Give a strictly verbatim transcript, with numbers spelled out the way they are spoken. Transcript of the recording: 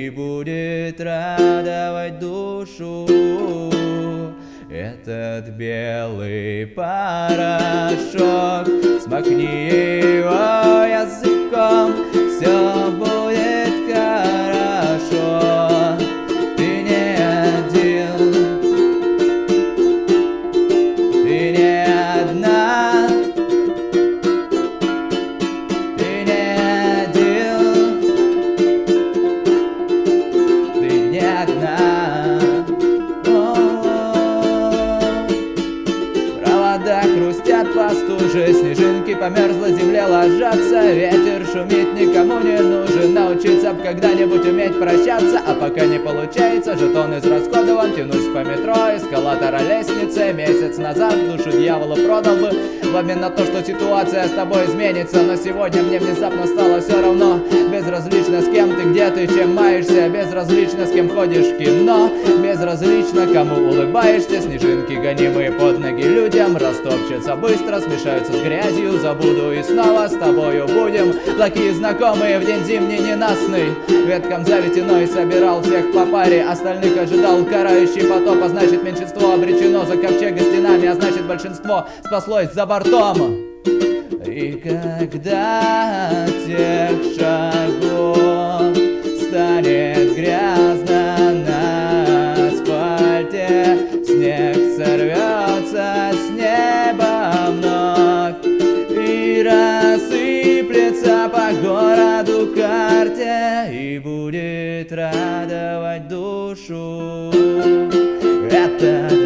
и будет радовать душу. Этот белый порошок, смакни его языком, все будет хорошо. Ты не один, ты не одна, ты не один, ты не одна. Хрустят по стуже, снежинки по мерзлой земле ложатся. Ветер шумит, никому не нужен. Научиться б когда-нибудь уметь прощаться. А пока не получается, жетон израсходован. Тянусь по метро, эскалатора лестницы. Месяц назад душу дьявола продал бы в обмен на то, что ситуация с тобой изменится. Но сегодня мне внезапно стало все равно. Безразлично, с кем ты, где ты, чем маешься. Безразлично, с кем ходишь в кино. Безразлично, кому улыбаешься. Снежинки, гонимые под ноги людям, растопчутся быстро, смешаются с грязью. Забуду и снова с тобою будем плохие знакомые в день зимний ненастный. Веткам заветеной собирал всех по паре, остальных ожидал карающий потоп. А значит, меньшинство обречено за ковчега стенами, а значит, большинство спаслось за бортом. И когда тех шагов станет грязно на асфальте, снег сорвется с неба вновь и рассыплется по городу карте, и будет радовать душу. Это